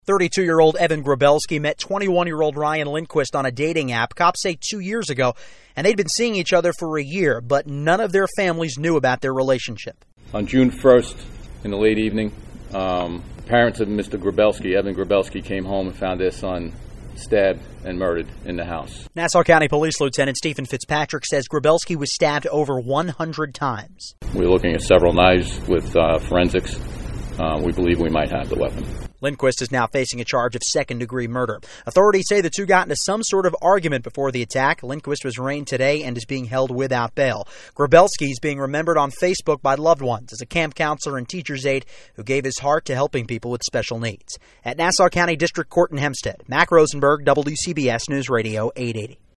32-year-old Evan Grabelski met 21-year-old Ryan Lindquist on a dating app, cops say 2 years ago, and they'd been seeing each other for a year, but none of their families knew about their relationship. On June 1st, in the late evening, parents of Mr. Grabelski, Evan Grabelski, came home and found their son stabbed and murdered in the house. Nassau County Police Lieutenant Stephen Fitzpatrick says Grabelski was stabbed over 100 times. We're looking at several knives with forensics. We believe we might have the weapon. Lindquist is now facing a charge of second-degree murder. Authorities say the two got into some sort of argument before the attack. Lindquist was arraigned today and is being held without bail. Grabelski is being remembered on Facebook by loved ones as a camp counselor and teacher's aide who gave his heart to helping people with special needs. At Nassau County District Court in Hempstead, Mac Rosenberg, WCBS News Radio 880.